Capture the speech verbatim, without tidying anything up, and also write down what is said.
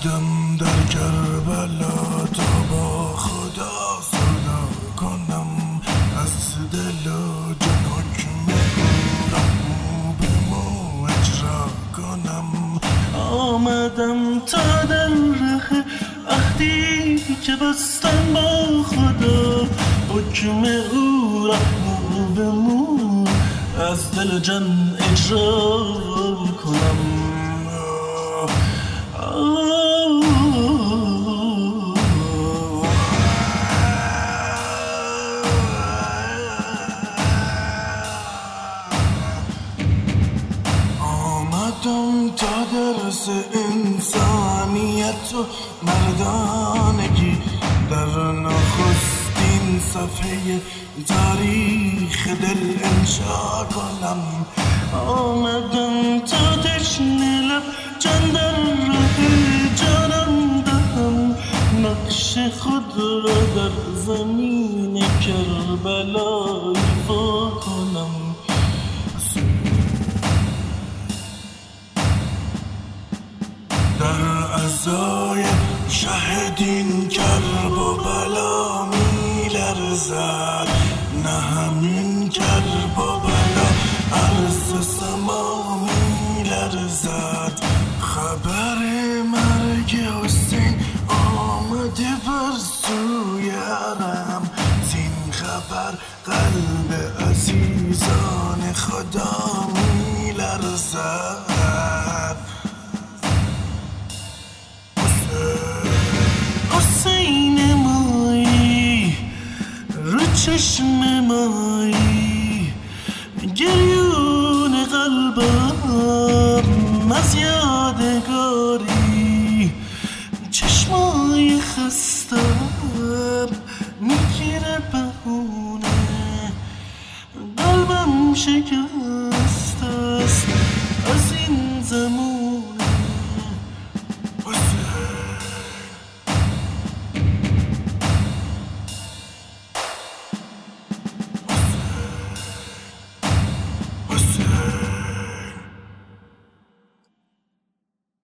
آمدم در کربلا تا با خدا صدا کنم از دل و جان حکم او به مو اجرا کنم. آمدم تا در ره عهدی که بستم با خدا حکم او را مو به مو از دل جان اجرا کنم. آمدم تا درس انسانیت و مردانگی در نخستین صفحه تاریخ دل انشا کنم. آمدم تا تشنه لب جان در راه جانم دهم نقش خود را در زمین کربلا ایفا کنم. در عزای شهدین کرب و بلا می لرزد، نه همین کرب و بلا عرض سما می لرزد. خبر مرگ حسین آمده بر سوی حرم، زین خبر قلب عزیزان خدا می لرزد. حسین مایی رو چشم مایی